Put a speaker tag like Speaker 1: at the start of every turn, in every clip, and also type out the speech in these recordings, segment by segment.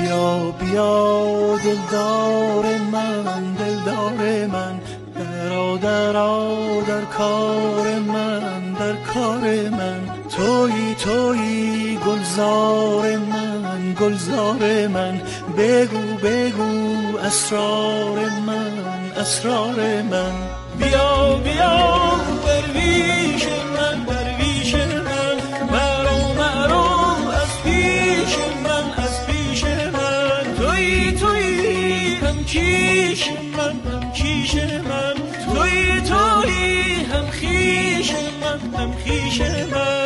Speaker 1: بیا بیا دلدار من، دلدار من، درآ در کار من، در کار من. تویی تویی گلزار من، گلزار من، بگو بگو اسرار من، اسرار من. بیا بیا درویش من، درویش من، مرو مرو از پیش من، از پیش من. تویی تویی هم کیش من، هم کیش من، تویی تویی هم خیش من، هم خیش من.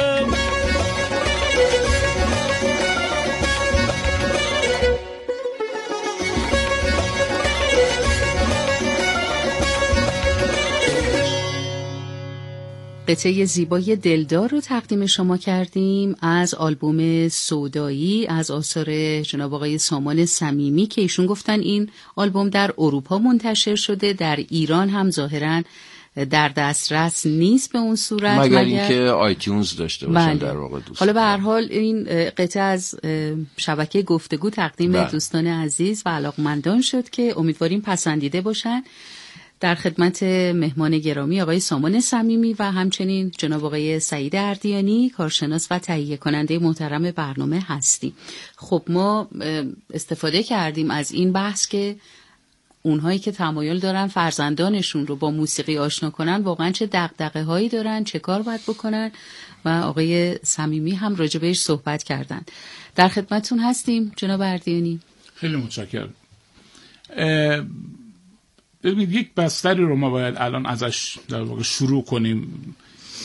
Speaker 2: قطعه زیبای دلدار رو تقدیم شما کردیم از آلبوم سودایی از آثار جناب آقای سامان صمیمی که ایشون گفتن این آلبوم در اروپا منتشر شده، در ایران هم ظاهراً در دسترس نیست به اون صورت
Speaker 3: مگر اینکه آیتیونز داشته باشن. در واقع دوست
Speaker 2: حالا به هر حال این قطعه از شبکه گفتگو تقدیم دوستان عزیز و علاقمندان شد که امیدواریم پسندیده باشن. در خدمت مهمان گرامی آقای سامان صمیمی و همچنین جناب آقای سعید اردیانی کارشناس و تهیه کننده محترم برنامه هستیم. خب ما استفاده کردیم از این بحث که اونهایی که تمایل دارن فرزندانشون رو با موسیقی آشنا کنن واقعا چه دغدغه هایی دارن، چه کار باید بکنن و آقای صمیمی هم راجع بهش صحبت کردن. در خدمتتون هستیم جناب اردیانی.
Speaker 4: خیلی متشکرم. ببینید یک بستری رو ما باید الان ازش در واقع شروع کنیم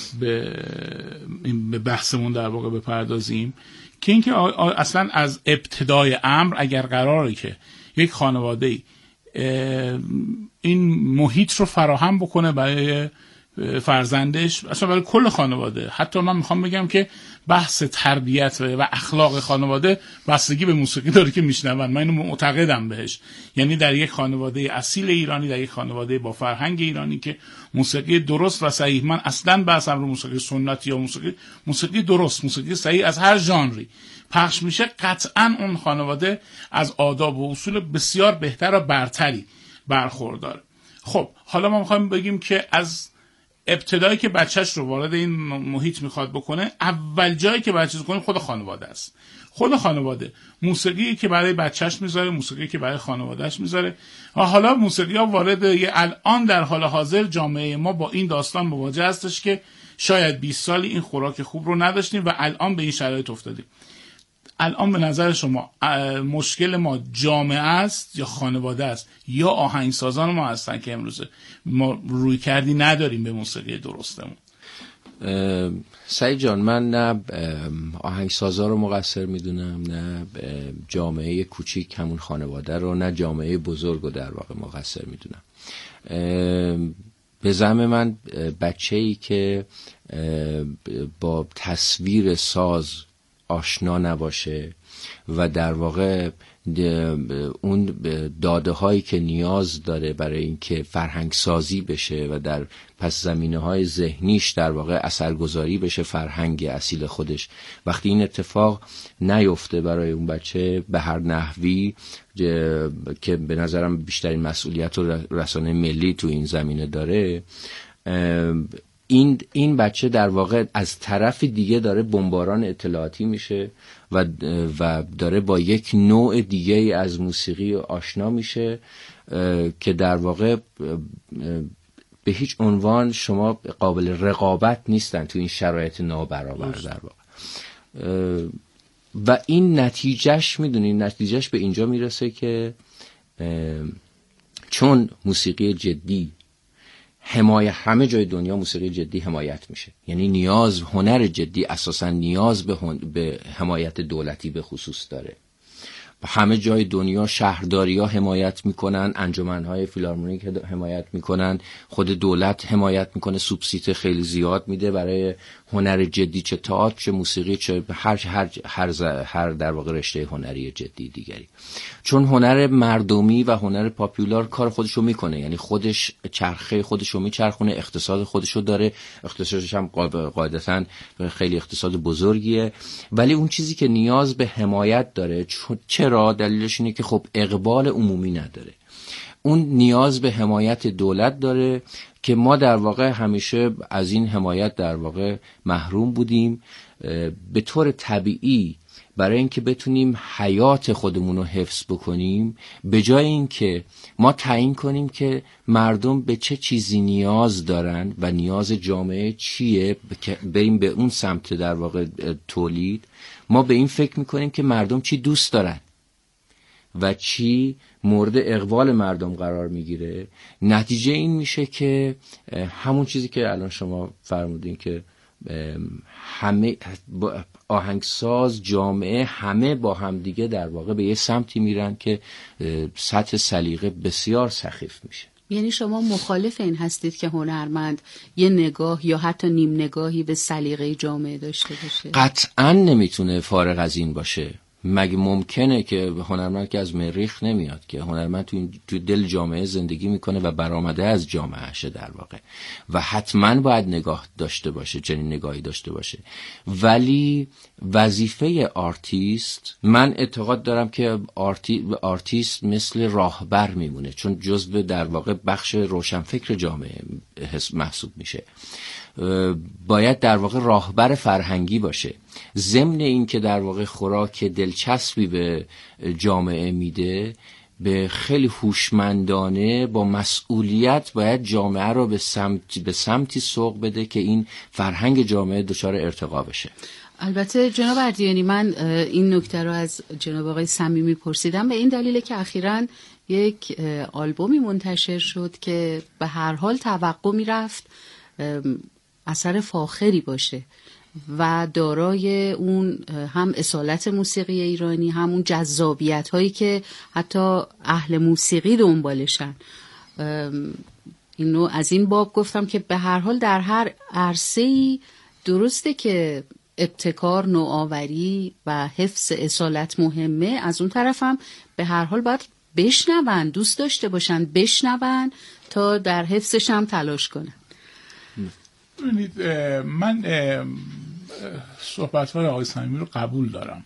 Speaker 4: به بحثمون در واقع بپردازیم که اینکه اصلا از ابتدای امر اگر قراره که یک خانواده این محیط رو فراهم بکنه برای فرزندش، اصلا برای کل خانواده، حتی من میخوام بگم که بحث تربیت و اخلاق خانواده بستگی به موسیقی داره که میشنون. من اینو معتقدم بهش. یعنی در یک خانواده اصیل ایرانی، در یک خانواده با فرهنگ ایرانی که موسیقی درست و صحیح، من اصلا بحثم رو موسیقی سنتی یا موسیقی درست، موسیقی صحیح از هر ژانری پخش میشه، قطعا اون خانواده از آداب و اصول بسیار بهتر و برتری برخورداره. خب حالا ما میخوایم بگیم که از ابتدایی که بچهش رو وارد این محیط میخواد بکنه، اول جایی که بچه‌ش کنه خود خانواده است. خود خانواده موسیقی که برای بچهش میذاره، موسیقی که برای خانوادهش میذاره. و حالا موسیقی ها وارد الان در حال حاضر جامعه ما با این داستان مواجه هستش که شاید 20 سالی این خوراک خوب رو نداشتیم و الان به این شرایط افتادیم. الان به نظر شما مشکل ما جامعه است یا خانواده است یا آهنگسازان ما هستن که امروز ما روی کردی نداریم به موسیقی درستمون؟
Speaker 3: سعید جان، من نه آهنگسازا رو مقصر میدونم، نه جامعه کوچیک همون خانواده رو، نه جامعه بزرگ رو در واقع مقصر میدونم. به زعم من بچه‌ای که با تصویر ساز آشنا نباشه و در واقع اون داده هایی که نیاز داره برای اینکه فرهنگ سازی بشه و در پس زمینه های ذهنیش در واقع اثرگذاری بشه فرهنگ اصیل خودش، وقتی این اتفاق نیفته برای اون بچه به هر نحوی که به نظرم بیشترین مسئولیت و رسانه ملی تو این زمینه داره، این بچه در واقع از طرف دیگه داره بمباران اطلاعاتی میشه و داره با یک نوع دیگه از موسیقی آشنا میشه که در واقع به هیچ عنوان شما قابل رقابت نیستن تو این شرایط نابرابر در واقع. و این نتیجهش میدونین، نتیجهش به اینجا میرسه که چون موسیقی جدی همه جای دنیا موسیقی جدی حمایت میشه، یعنی هنر جدی اساسا نیاز به حمایت دولتی به خصوص داره. همه جای دنیا شهرداری‌ها حمایت میکنن، انجمن‌های فیلارمونیک حمایت میکنن، خود دولت حمایت میکنه، سوبسید خیلی زیاد میده برای هنر جدی، چه تئاتر، چه موسیقی، چه هر در واقع رشته هنری جدی دیگری. چون هنر مردمی و هنر پاپولار کار خودشو میکنه، یعنی خودش چرخه خودشو میچرخونه، اقتصاد خودشو داره، اقتصادش هم قاعدتاً خیلی اقتصاد بزرگیه، ولی اون چیزی که نیاز به حمایت داره. چرا؟ دلیلش اینه که خب اقبال عمومی نداره. اون نیاز به حمایت دولت داره که ما در واقع همیشه از این حمایت در واقع محروم بودیم. به طور طبیعی برای اینکه بتونیم حیات خودمون رو حفظ بکنیم، به جای اینکه ما تعیین کنیم که مردم به چه چیزی نیاز دارن و نیاز جامعه چیه، بریم به اون سمت در واقع تولید، ما به این فکر میکنیم که مردم چی دوست دارن و چی مورد اقبال مردم قرار میگیره. نتیجه این میشه که همون چیزی که الان شما فرمودین که همه آهنگساز، جامعه، همه با هم دیگه در واقع به یه سمتی میرن که سطح سلیقه بسیار سخیف میشه.
Speaker 2: یعنی شما مخالف این هستید که هنرمند یه نگاه یا حتی نیم نگاهی به سلیقه جامعه داشته باشه؟
Speaker 3: قطعاً نمیتونه فارغ از این باشه. مگه ممکنه که هنرمند که از مریخ نمیاد، که هنرمند تو دل جامعه زندگی میکنه و برآمده از جامعهشه در واقع، و حتما باید نگاه داشته باشه، چنین نگاهی داشته باشه. ولی وظیفه آرتیست، من اعتقاد دارم که آرتیست مثل راهبر میمونه، چون جزو در واقع بخش روشنفکر جامعه محسوب میشه. باید در واقع راهبر فرهنگی باشه. ضمن این که در واقع خوراک دلچسبی به جامعه میده، به خیلی هوشمندانه با مسئولیت باید جامعه رو به سمتی سوق بده که این فرهنگ جامعه دچار ارتقا بشه.
Speaker 2: البته جناب اردیانی، من این نکته رو از جناب آقای صمیمی پرسیدم به این دلیل که اخیراً یک آلبومی منتشر شد که به هر حال توقع میرفت اثر فاخری باشه و دارای اون هم اصالت موسیقی ایرانی، هم اون جذابیت هایی که حتی اهل موسیقی دنبالشن. اینو از این باب گفتم که به هر حال در هر عرصه‌ای درسته که ابتکار، نوآوری و حفظ اصالت مهمه، از اون طرف هم به هر حال باید بشنون، دوست داشته باشن بشنون تا در حفظش هم تلاش کنن.
Speaker 4: ببینید، من صحبت‌های آقای صمیمی رو قبول دارم،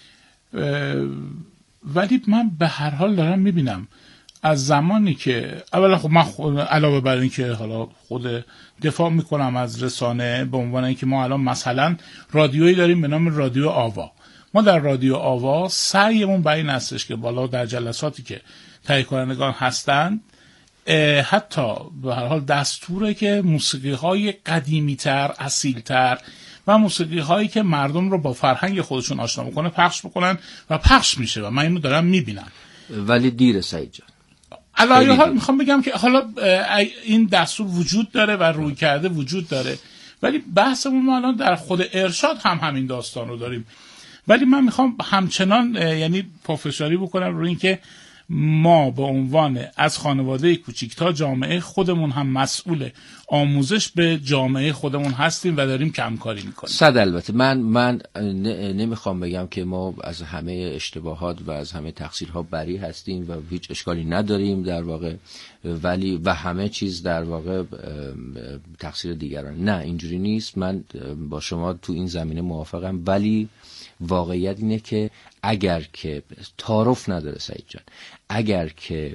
Speaker 4: ولی من به هر حال دارم میبینم از زمانی که اولا خب من علاوه بر این که حالا خود دفاع میکنم از رسانه به عنوان اینکه ما الان مثلا رادیویی داریم به نام رادیو آوا، ما در رادیو آوا سعیمون بر این هستش که بالا در جلساتی که تهیه کنندگان هستند حتی به هر حال دستوره که موسیقی های قدیمی تر، اصیل تر و موسیقی هایی که مردم رو با فرهنگ خودشون آشنا میکنه پخش بکنن و پخش میشه و من اینو دارم میبینم.
Speaker 3: ولی دیره سعید جان.
Speaker 4: علاوه حال میخوام بگم که حالا این دستور وجود داره و روی کرده وجود داره، ولی بحثمون ما الان در خود ارشاد هم همین داستان رو داریم. ولی من میخوام همچنان یعنی پافشاری بکنم روی این که ما به عنوان از خانواده کوچیک تا جامعه خودمون هم مسئول آموزش به جامعه خودمون هستیم و داریم کمکاری میکنیم.
Speaker 3: البته من نمیخوام بگم که ما از همه اشتباهات و از همه تقصیرها بری هستیم و هیچ اشکالی نداریم در واقع، ولی و همه چیز در واقع تقصیر دیگران. نه، اینجوری نیست. من با شما تو این زمینه موافقم، ولی واقعیت اینه که اگر که تعارف نداره سعید جان، اگر که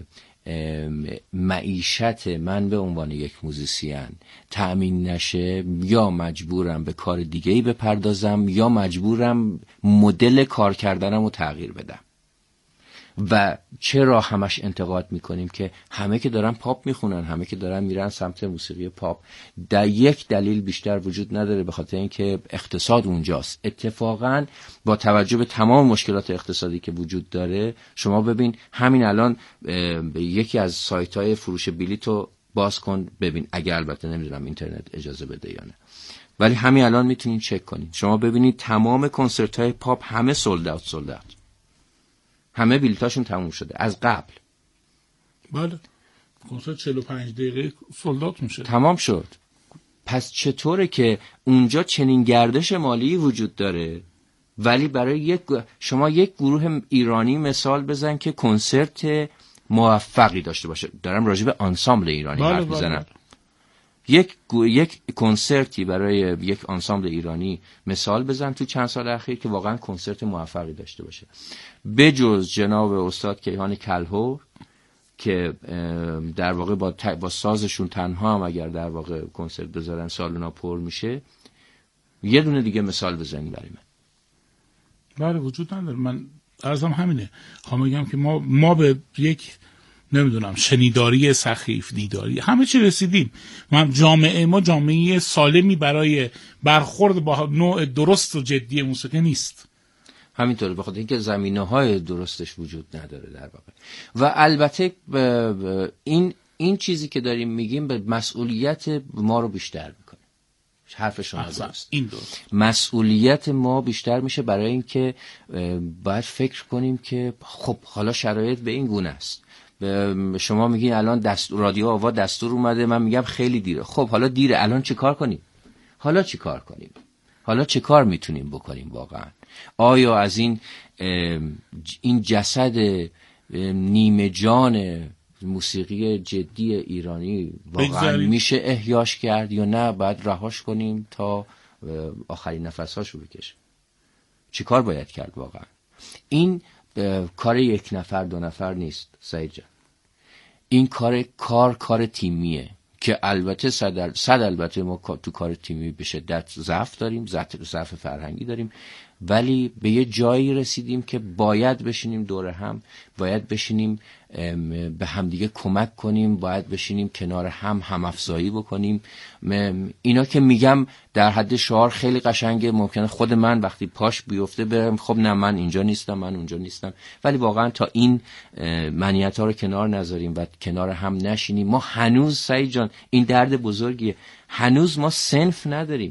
Speaker 3: معیشت من به عنوان یک موزیسین تأمین نشه، یا مجبورم به کار دیگه‌ای بپردازم یا مجبورم مدل کار کردنم رو تغییر بدم. و چرا همش انتقاد میکنیم که همه که دارن پاپ میخونن، همه که دارن میرن سمت موسیقی پاپ؟ در یک دلیل بیشتر وجود نداره، به خاطر اینکه اقتصاد اونجاست. اتفاقا با توجه به تمام مشکلات اقتصادی که وجود داره، شما ببین همین الان یکی از سایت‌های فروش بلیط رو باز کن ببین، اگر البته نمیدونم اینترنت اجازه بده یا نه، ولی همین الان میتونین چک کنین. شما ببینید تمام کنسرت‌های پاپ همه سولد اوت، همه بلیطاشون تموم شده از قبل.
Speaker 4: بله، کنسرت 45 دقیقه سولد اوت میشه،
Speaker 3: تمام شد. پس چطوره که اونجا چنین گردش مالی وجود داره ولی برای شما یک گروه ایرانی مثال بزن که کنسرت موفقی داشته باشه. دارم راجع به آنسامبل ایرانی حرف میزنم. یک کنسرتی برای یک آنسامبل ایرانی مثال بزن تو چند سال اخیر که واقعا کنسرت موفقی داشته باشه. بجز جناب استاد کیهان کلهور که در واقع با سازشون تنها هم اگر در واقع کنسرت بذارن سالونا پر میشه. یه دونه دیگه مثال بزنیم برای من.
Speaker 4: بله وجود نداره. من عرضم همینه. خواهم بگم که ما به یک نمیدونم شنیداری سخیف، دیداری، همه چی رسیدیم. جامعه ما جامعه سالمی برای برخورد با نوع درست و جدی موسیقی نیست.
Speaker 3: همینطوره، بخاطر اینکه زمینه‌های درستش وجود نداره در واقع. و البته این چیزی که داریم میگیم به مسئولیت ما رو بیشتر میکنه. حرف شما درست.
Speaker 4: این درست. مسئولیت
Speaker 3: ما بیشتر میشه برای اینکه باید فکر کنیم که خب حالا شرایط به این گونه است. شما میگین الان رادیو آوا دستور اومده، من میگم خیلی دیره. خب حالا دیره، الان چه کار کنیم؟ حالا چه کار میتونیم بکنیم واقعا؟ آیا از این جسد نیمه جان موسیقی جدی ایرانی واقعا میشه احیاش کرد یا نه باید رهاش کنیم تا آخرین نفسهاشو بکشه؟ چی کار باید کرد واقعا؟ این کار یک نفر دو نفر نیست سعید جان. این کار تیمیه که البته صد البته ما تو کار تیمی به شدت ضعف داریم، ضعف فرهنگی داریم، ولی به یه جایی رسیدیم که باید بشینیم دور هم، باید بشینیم به همدیگه کمک کنیم، باید بشینیم کنار هم افزایی بکنیم. اینا که میگم در حد شعار خیلی قشنگه، ممکنه خود من وقتی پاش بیفته برم خب نه من اینجا نیستم، من اونجا نیستم، ولی واقعا تا این منیت ها رو کنار نذاریم و کنار هم نشینیم. ما هنوز سعید جان این درد بزرگیه، هنوز ما صنف نداریم.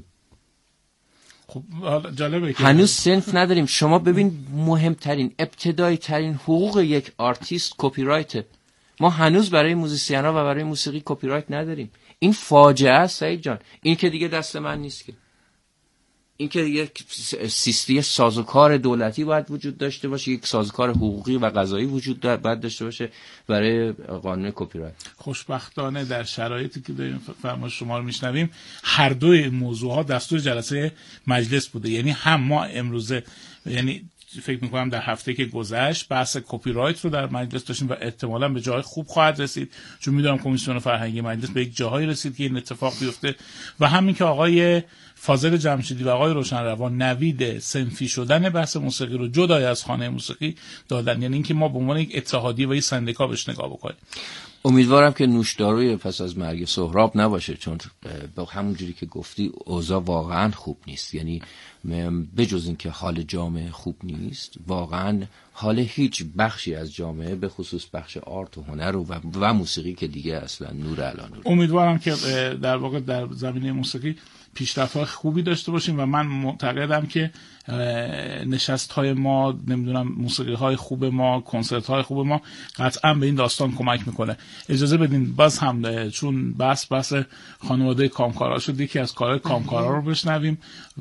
Speaker 4: خب جالبه که
Speaker 3: هنوز صنف نداریم. شما ببین مهمترین ابتدایی ترین حقوق یک آرتیست کپی رایت. ما هنوز برای موزیسینا و برای موسیقی کپی رایت نداریم. این فاجعه است سعید جان. این که دیگه دست من نیست که. این که یک سیستم سازوکار دولتی باید وجود داشته باشه، یک سازوکار حقوقی و قضایی وجود باید داشته باشه برای قانون کپی رایت.
Speaker 4: خوشبختانه در شرایطی که داریم فرمایش شما رو میشنویم هر دوی موضوعها دستور جلسه مجلس بوده. یعنی هم ما امروزه، یعنی فکر میکنم در هفته که گذشت بحث کپی رایت رو در مجلس داشتیم و احتمالاً به جای خوب خواهد رسید، چون میدونم کمیسیون فرهنگی مجلس به یک جاهایی رسید که این اتفاق بیفته. و همین که آقای فاضل جمشیدی و آقای روشنروان نوید صنفی شدن بحث موسیقی رو جدای از خانه موسیقی دادن، یعنی اینکه ما به عنوان یک اتحادیه و یک سندیکا بهش نگاه بکنیم.
Speaker 3: امیدوارم که نوشداروی پس از مرگ سهراب نباشه، چون با همون جوری که گفتی اوضاع واقعا خوب نیست. یعنی بجز این که حال جامعه خوب نیست، واقعا حال هیچ بخشی از جامعه به خصوص بخش آرت و هنر و موسیقی که دیگه اصلا نور علی نور.
Speaker 4: امیدوارم که در واقع در زمینه موسیقی پیشرفت‌های خوبی داشته باشیم و من معتقدم که نشست‌های ما، نمیدونم موسیقی‌های خوب ما، کنسرت‌های خوب ما قطعاً به این داستان کمک میکنه. اجازه بدین باز هم چون بحث خانواده کامکارا شد یکی از کارهای کامکارا رو بشنویم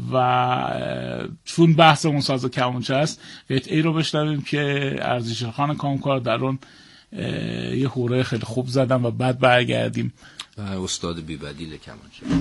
Speaker 4: و چون بحث اون ساز کمانچه است قطعه‌ای رو بشنویم که ارزش خان کامکار در اون یه هوره خیلی خوب زدن و بعد برگردیم.
Speaker 3: استاد بی‌بدیل کمانچه.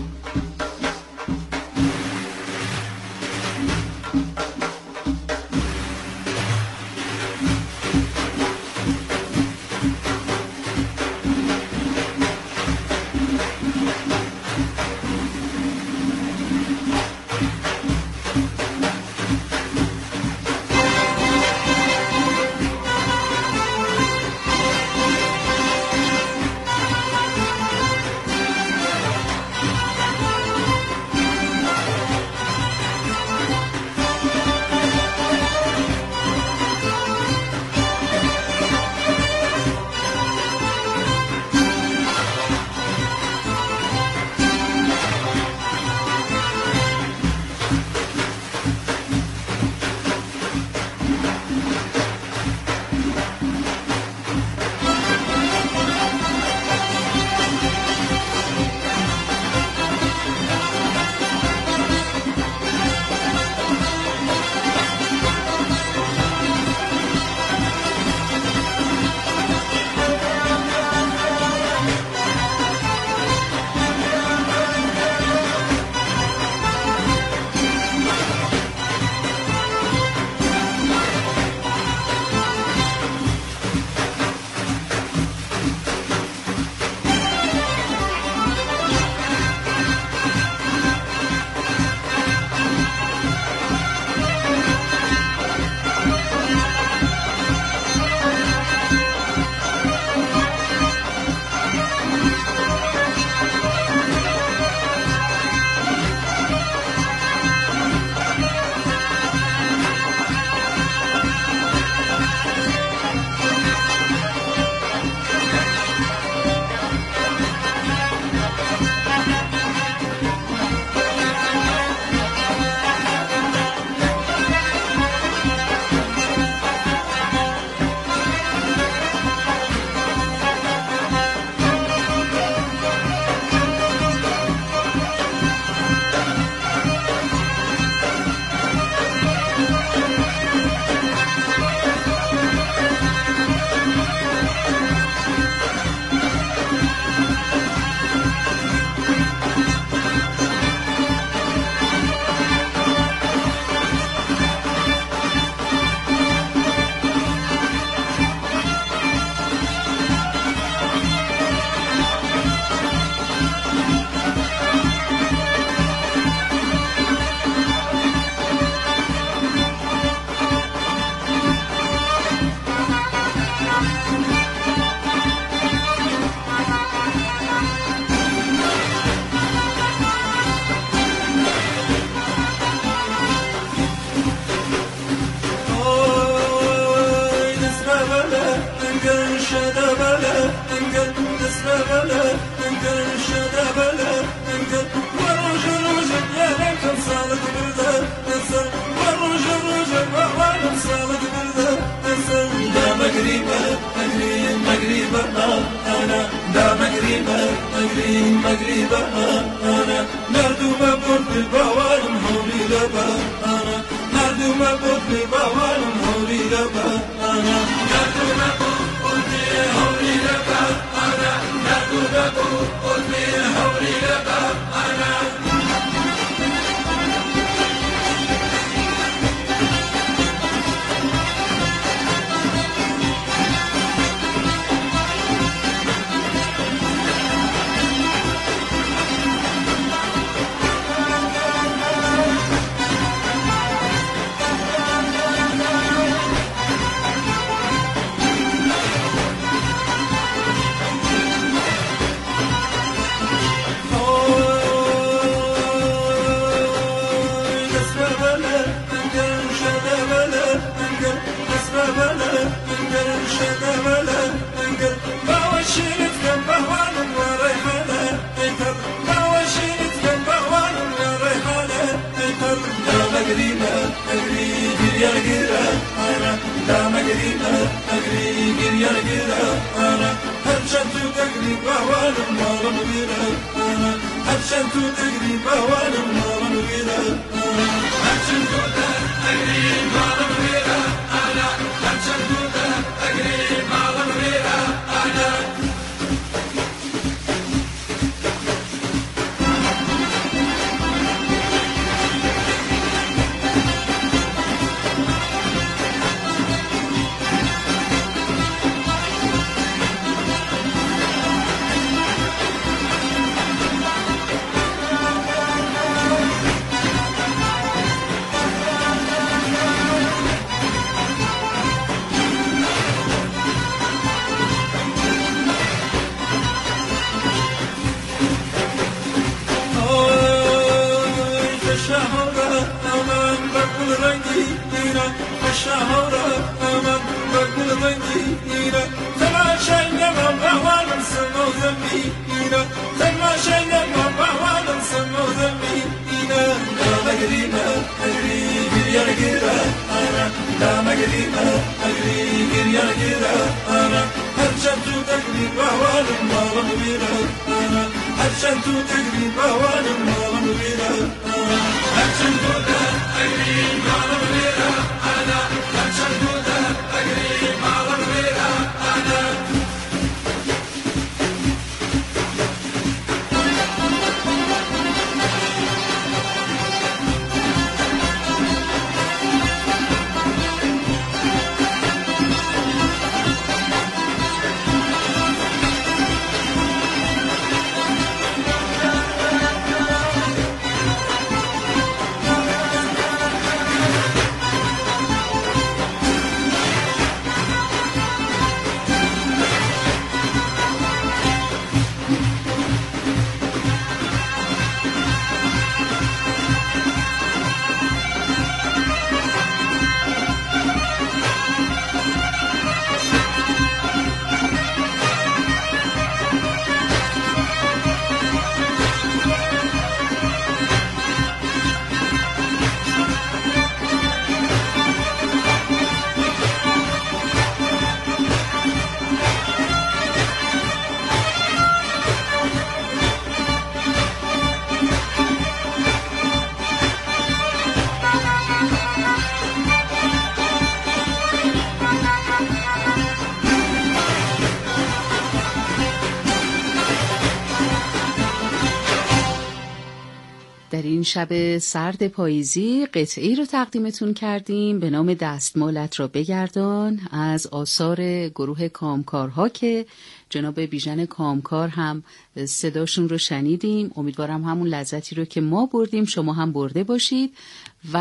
Speaker 2: در این شب سرد پاییزی قطعی رو تقدیمتون کردیم به نام دستمالت را بگردان از آثار گروه کامکارها که جناب بیژن کامکار هم صداشون رو شنیدیم. امیدوارم همون لذتی رو که ما بردیم شما هم برده باشید و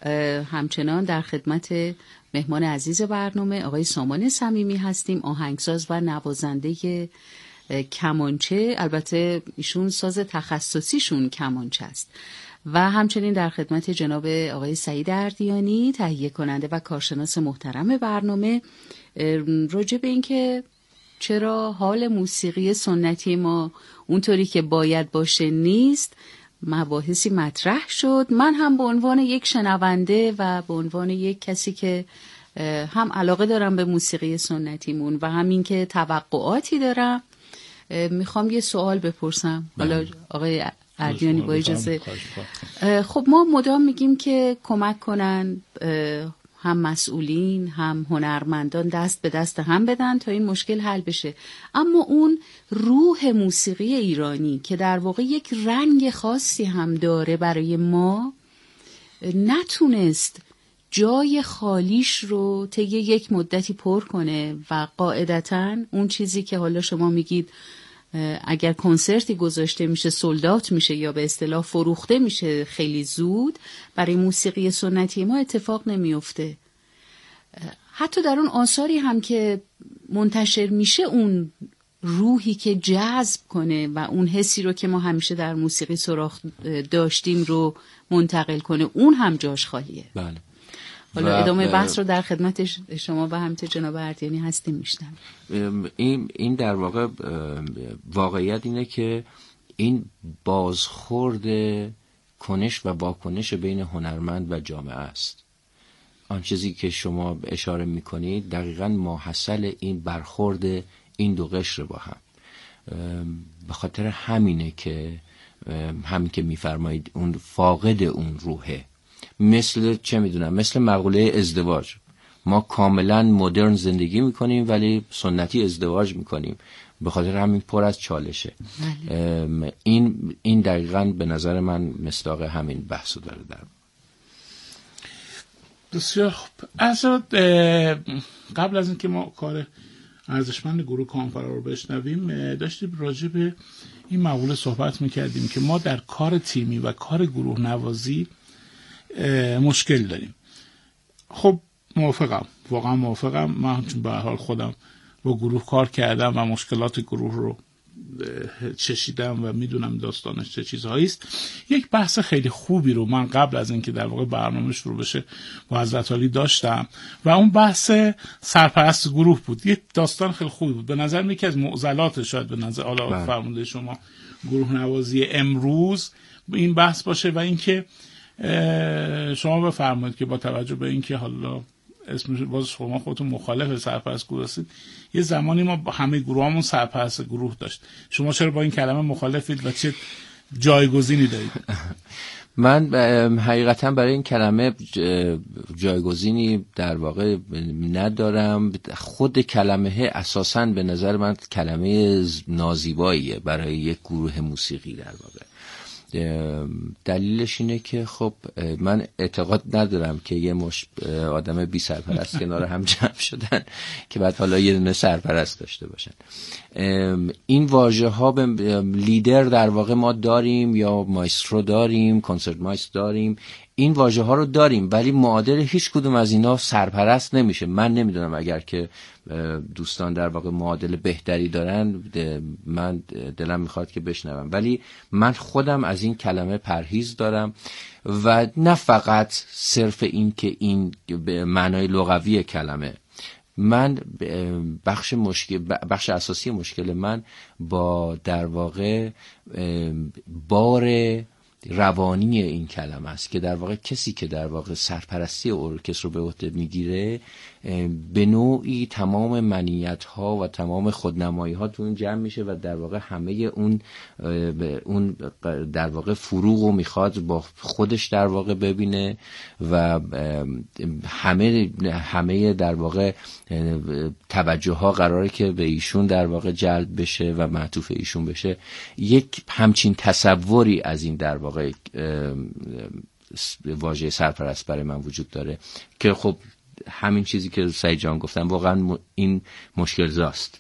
Speaker 2: همچنان در خدمت مهمان عزیز برنامه آقای سامان صمیمی هستیم، آهنگساز و نوازنده کمانچه. البته ایشون ساز تخصصیشون کمانچه است. و همچنین در خدمت جناب آقای سعید اردیانی تهیه کننده و کارشناس محترم برنامه راجع به این که چرا حال موسیقی سنتی ما اونطوری که باید باشه نیست، مباحثی مطرح شد. من هم به عنوان یک شنونده و به عنوان یک کسی که هم علاقه دارم به موسیقی سنتیمون و همین که توقعاتی دارم، میخوام یه سوال بپرسم. حالا آقای اردیانی با اجازه. خب ما مدام میگیم که کمک کنن هم مسئولین هم هنرمندان دست به دست هم بدن تا این مشکل حل بشه، اما اون روح موسیقی ایرانی که در واقع یک رنگ خاصی هم داره برای ما نتونست جای خالیش رو طی یک مدتی پر کنه و قاعدتاً اون چیزی که حالا شما میگید اگر کنسرتی گذاشته میشه سولدات میشه یا به اصطلاح فروخته میشه خیلی زود، برای موسیقی سنتی ما اتفاق نمیفته. حتی در اون آثاری هم که منتشر میشه اون روحی که جذب کنه و اون حسی رو که ما همیشه در موسیقی سراغ داشتیم رو منتقل کنه، اون هم جاش خالیه.
Speaker 3: بله.
Speaker 2: حالا ادامه بحث رو در خدمت شما و همینطور جناب اردیانی هستیم میشنم.
Speaker 3: این در واقع واقعیت اینه که این بازخورد کنش و واکنش بین هنرمند و جامعه است. آن چیزی که شما اشاره میکنید دقیقاً ماحصل این برخورد این دو قشر با هم. به خاطر همینه که همین که میفرمایید اون فاقد اون روحه. مثل چه میدونم، مثل مقوله ازدواج، ما کاملا مدرن زندگی میکنیم ولی سنتی ازدواج میکنیم، به خاطر همین پر از چالشه. این دقیقاً به نظر من مصداق همین بحثو داره. در
Speaker 4: بسیار خوب. قبل از اینکه ما کار ارزشمند گروه کانفرا رو بشنویم، داشتیم راجع به این مقوله صحبت میکردیم که ما در کار تیمی و کار گروه نوازی مشکل داریم. خب موافقم، واقعا موافقم. من چون به هر حال خودم با گروه کار کردم و مشکلات گروه رو چشیدم و میدونم داستانش چه چیزهایی است. یک بحث خیلی خوبی رو من قبل از اینکه در واقع برنامه شروع بشه با حضرت علی داشتم و اون بحث سرپرست گروه بود. یک داستان خیلی خوبی بود. به نظر میاد که از معضلات شاید به نظر حالا فرموده شما گروه نوازی امروز این بحث باشه و اینکه شما بفرمایید که با توجه به اینکه حالا اسمش باز شما خودتون مخالف سرپرست گروه هستید، یه زمانی ما همه گروهامون سرپرست گروه داشت. شما چرا با این کلمه مخالفید و چه جایگزینی دارید؟
Speaker 3: من حقیقتا برای این کلمه جایگزینی در واقع ندارم. خود کلمه اساساً به نظر من کلمه نازیباییه برای یک گروه موسیقی. در واقع دلیلش اینه که خب من اعتقاد ندارم که یه آدم بی سرپرست کنار هم جمع شدن که بعد حالا یه دونه سرپرست داشته باشن. این واژه ها به لیدر در واقع ما داریم یا مایسترو داریم، کنسرت مایستر داریم، این واژه ها رو داریم ولی معادل هیچ کدوم از اینا سرپرست نمیشه. من نمیدونم، اگر که دوستان در واقع معادل بهتری دارن من دلم میخواد که بشنوم، ولی من خودم از این کلمه پرهیز دارم و نه فقط صرف این که این به معنای لغوی کلمه. من بخش اساسی مشکل من با در واقع بار روانی این کلمه است که در واقع کسی که در واقع سرپرستی ارکستر رو به عهده میگیره به نوعی تمام منیت ها و تمام خودنمایی ها تو اون جمع میشه و در واقع همه اون در واقع فروغ رو میخواد با خودش در واقع ببینه و همه در واقع توجه ها قراره که به ایشون در واقع جلب بشه و معطوف ایشون بشه. یک همچین تصوری از این در واقع واژه سرپرست برای من وجود داره که خب همین چیزی که سعید جان گفتم واقعا این مشکل زاست.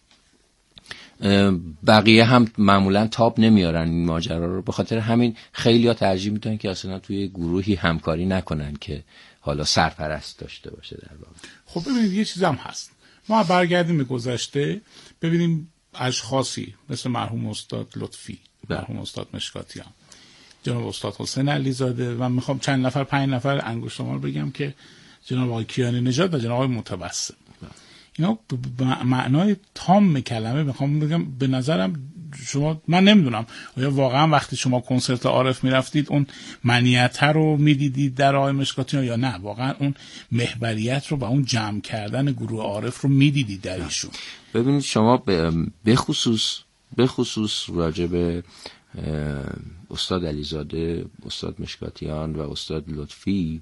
Speaker 3: بقیه هم معمولا تاب نمیارن این ماجرا رو، به خاطر همین خیلی‌ها ترجیح میدن که اصلا توی گروهی همکاری نکنن که حالا سرپرست داشته باشه در واقع.
Speaker 4: خب ببینید یه چیز هم هست، ما برگردیم به گذشته ببینیم اشخاصی مثل مرحوم استاد لطفی، مرحوم استاد مشکاتیان، جناب استاد حسین علیزاده و میخوام چند نفر 5 نفر انگشت‌شمار بگم که جناب آقای کیانی نژاد و جناب آقای متوسل، اینا معنای تام کلمه میخوام بگم. به نظرم شما، من نمیدونم آیا واقعا وقتی شما کنسرت عارف میرفتید اون منیت رو میدیدید در آقای مشکاتیان یا نه واقعا اون محوریت رو و اون جمع کردن گروه عارف رو میدیدید در ایشون؟
Speaker 3: ببینید شما به خصوص راجع به استاد علیزاده، استاد مشکاتیان و استاد لطفی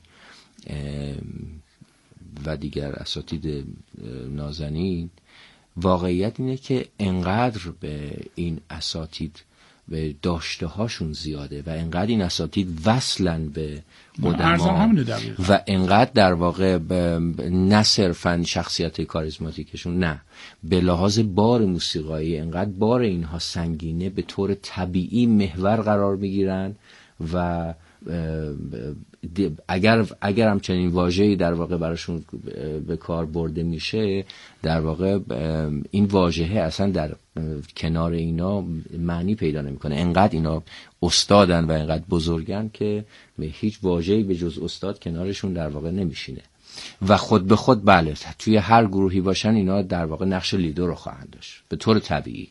Speaker 3: و دیگر اساتید نازنین، واقعیت اینه که انقدر به این اساتید به داشته هاشون زیاده و انقدر این اساتید وصلن به قدما و انقدر در واقع نه صرفا شخصیت کاریزماتیکشون، نه به لحاظ بار موسیقایی انقدر بار اینها سنگینه، به طور طبیعی محور قرار میگیرن و اگر همچنین واژه‌ای در واقع براشون به کار برده میشه، در واقع این واژه اصلا در کنار اینا معنی پیدا نمیکنه. انقدر اینا استادن و انقدر بزرگن که به هیچ واژه‌ای به جز استاد کنارشون در واقع نمیشینه و خود به خود بله توی هر گروهی باشن اینا در واقع نقش لیدر رو خواهند داشت به طور طبیعی.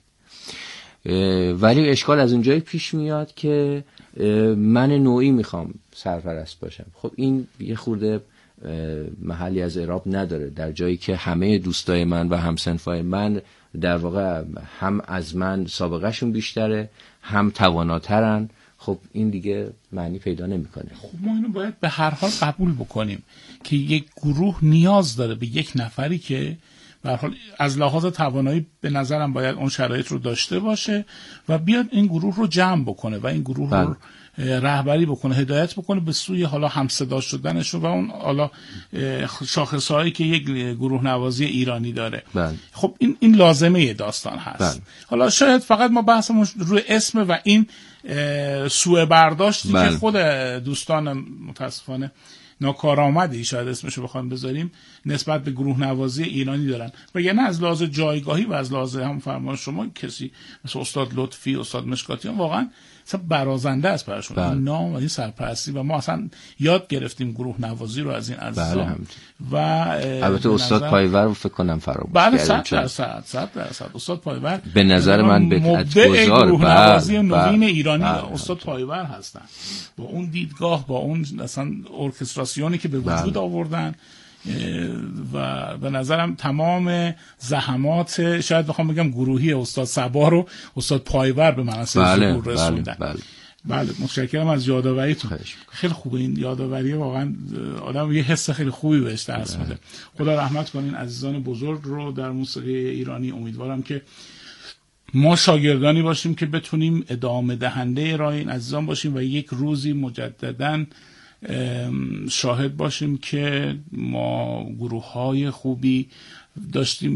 Speaker 3: ولی اشکال از اونجایی پیش میاد که من نوعی میخوام سرپرست باشم. خب این یه خورده محلی از اعراب نداره، در جایی که همه دوستای من و همسنفای من در واقع هم از من سابقهشون بیشتره، هم تواناترن. خب این دیگه معنی پیدا نمیکنه.
Speaker 4: خب ما اینو باید به هر حال قبول بکنیم که یک گروه نیاز داره به یک نفری که به هر حال از لحاظ توانایی به نظرم باید اون شرایط رو داشته باشه و بیاد این گروه رو جمع بکنه و این گروه رو رهبری بکنه، هدایت بکنه به سوی حالا همصدا شدنش و اون حالا شاخصهایی که یک گروه نوازی ایرانی داره. خب این لازمه داستان هست. حالا شاید فقط ما بحثمون روی اسم و این سوء برداشتی که خود دوستان متاسفانه ناکارآمدی شاید اسمشو بخوام بذاریم نسبت به گروه نوازی ایرانی دارن، وگرنه از لحاظ جایگاهی و از لحاظ هم فرمان شما کسی مثل استاد لطفی، استاد مشکاتیان واقعا برازنده است براشون این نام و این سرپرستی و ما اصلا یاد گرفتیم گروه نوازی رو از این عزیزان. و
Speaker 3: البته استاد پایور رو فکر کنم فراموش
Speaker 4: کردیم. 100% استاد پایور
Speaker 3: به نظر من به
Speaker 4: مبدع گروه نوازی نوین ایرانی استاد پایور هستن، با اون دیدگاه، با اون اصلا ارکستراسیونی که به وجود آوردن و به نظرم تمام زحمات شاید بخوام بگم گروهی استاد صبا رو استاد پایور به منصب ظهور رسوندن. بله متشکرم از یادآوریتون. خیلی خوبه این یادآوری، واقعا آدم یه حس خیلی خوبی بهش دست میده. خدا رحمت کنین عزیزان بزرگ رو در موسیقی ایرانی. امیدوارم که ما شاگردانی باشیم که بتونیم ادامه دهنده راه این عزیزان باشیم و یک روزی مجدداً شاهد باشیم که ما گروه‌های خوبی داشتیم